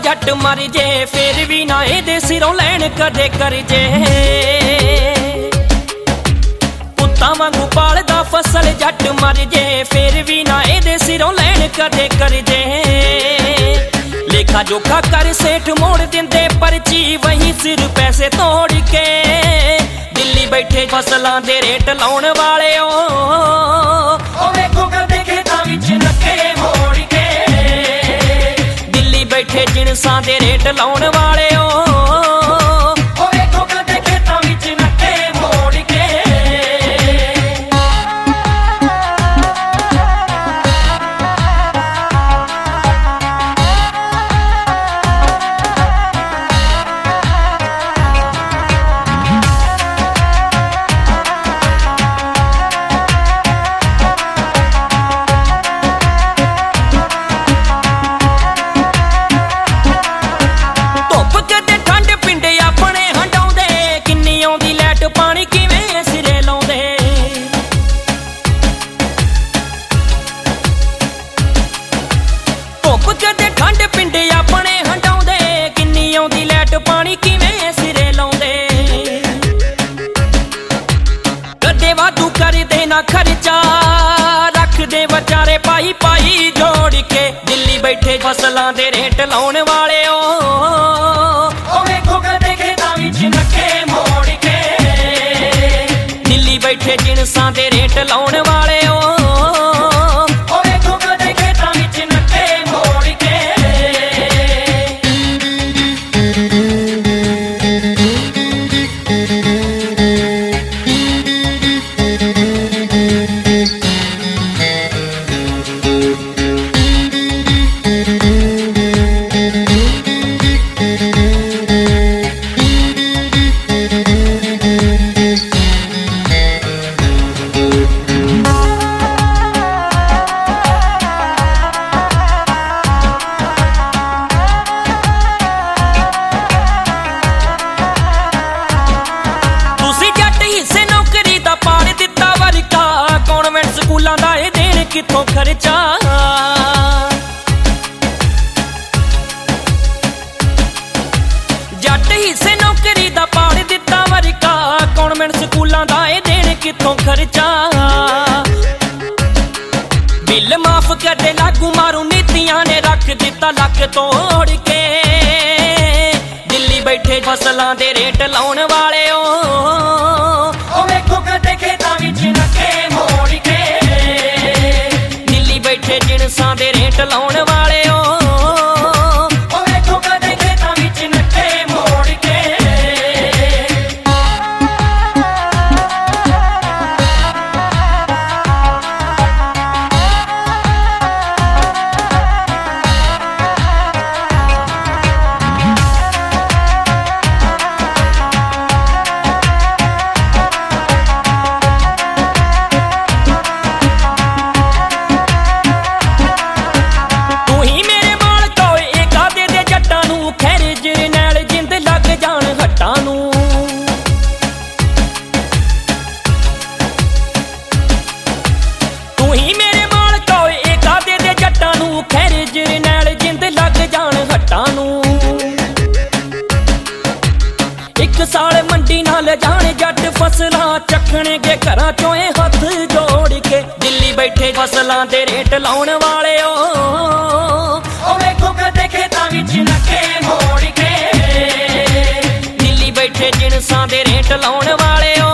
जट मर जे फिर भी ना इहदे सिरों लैण कदे करजे। पुत्तां वांगू पालदा फसल जट मर जे फिर भी ना इहदे सिरों लैण कदे करजे। लेखा जोखा कर सेठ मोड़ दिंदे पर्ची वही सिर पैसे तोड़ के। दिल्ली बैठे फसलां दे रेट लाउण वाले ओ वेखो कदे खेतां विच नक्के मोड़ के। दिल्ली बैठे जिणसां दे रेट लाउण वाले ओ वेखो कदे खेतां विच नक्के मोड़ के। खर्चा रख दे बचारे पाई पाई जोड़ के। दिल्ली बैठे फसलां दे रेट लाउण वाले ओ वेखो कदे खेतां विच नक्के मोड़ के। दिल्ली बैठे जिणसां दे रेट लाउण वाले ओ वेखो कदे खेतां विच नक्के मोड़ के। किथों खर्चा जट हिस्से नौकरी दा पाड़ दिता वरका। कॉन्वेंट स्कूलां दा ए देण किथों खर्चा। बिल माफ कर दे लागू मारू नीतियां ने रख दिता लक तोड़ के। दिल्ली बैठे फसलां दे रेट लाउण वाले ओ वेखो कदे खेतां विच नक्के मोड़ के। बैठे जिणसां दे रेट लाउण वाले ओ वेखो कदे खेतां विच नक्के मोड़ के। साल मंडी नाल जाने जट फसलां चखणगे घरां चों हथ जोड़ के। दिल्ली बैठे फसलां दे रेट लाउण वाले ओ वेखो कदे खेतां विच नक्के मोड़ के। दिल्ली बैठे जिणसां दे रेट लाउण वाले